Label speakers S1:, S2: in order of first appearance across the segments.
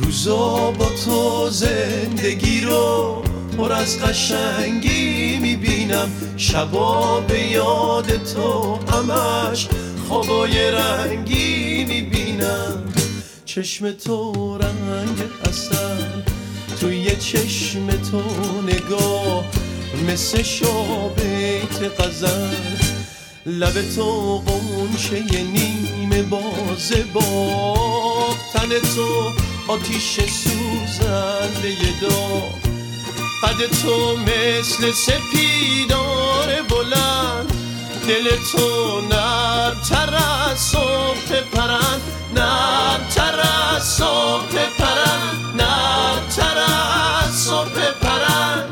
S1: روزا با تو زندگی رو پر از قشنگی میبینم، شبا به یاد تو همش خوابای رنگی میبینم. چشم تو رنگ عسل، توی چشم تو نگاه مثل شابیت غزل، لب تو قنچه نیمه باز باغ، تن تو آتیش سوزنده داغ، قد تو مثل سپیدار بلند، دل تو نرم‌تر از صبح پرند، نرم‌تر از صبح پرند، نرم‌تر از صبح پرند.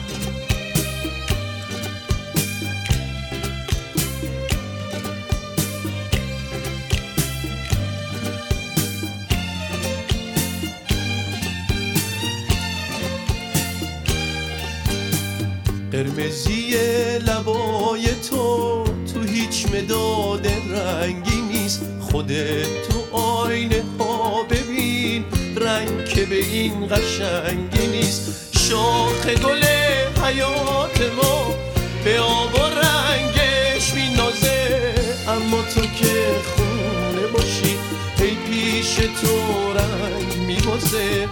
S1: قرمزی لبای تو هیچ مداد رنگی نیست، خودت تو آینه ها ببین رنگ که به این قشنگی نیست. شاخ گل حیات ما به آب و رنگش مینازه، اما تو که خونه باشی ای پیش تو رنگ میبازه.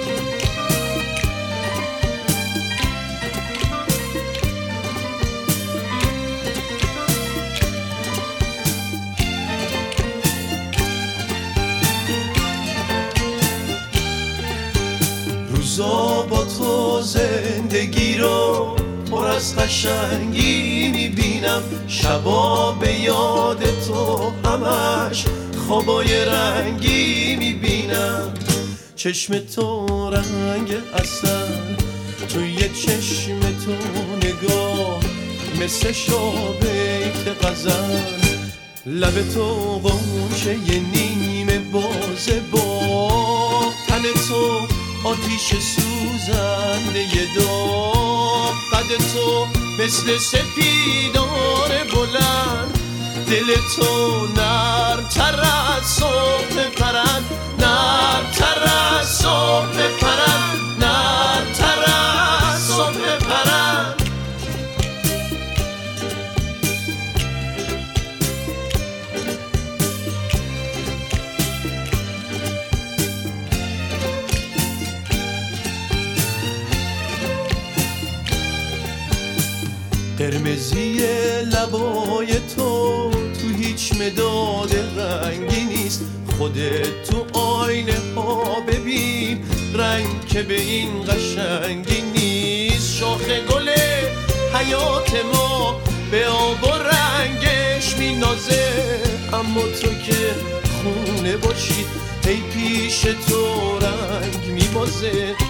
S1: روزا با تو زندگی رو پر از قشنگی میبینم، شبا به یاد تو همش خوابای رنگی میبینم. چشم تو رنگ عسل، توی چشم تو نگاه مثل شابیت غزل، لب تو قنچه نیمه باز باغ، تن تو آتیش سوزنده داغ، قد تو مثل سپیدار بلند، دل تو نرم‌تر از صبح پرند، نرم‌تر از صبح پرند، نرم‌تر از صبح پرند. قرمزی لبای تو هیچ مداد رنگی نیست، خودت تو آینه ها ببین رنگ که به این قشنگی نیست. شاخ گل حیات ما به آب و رنگش مینازه، اما تو که خونه باشی ای پیش تو رنگ میبازه.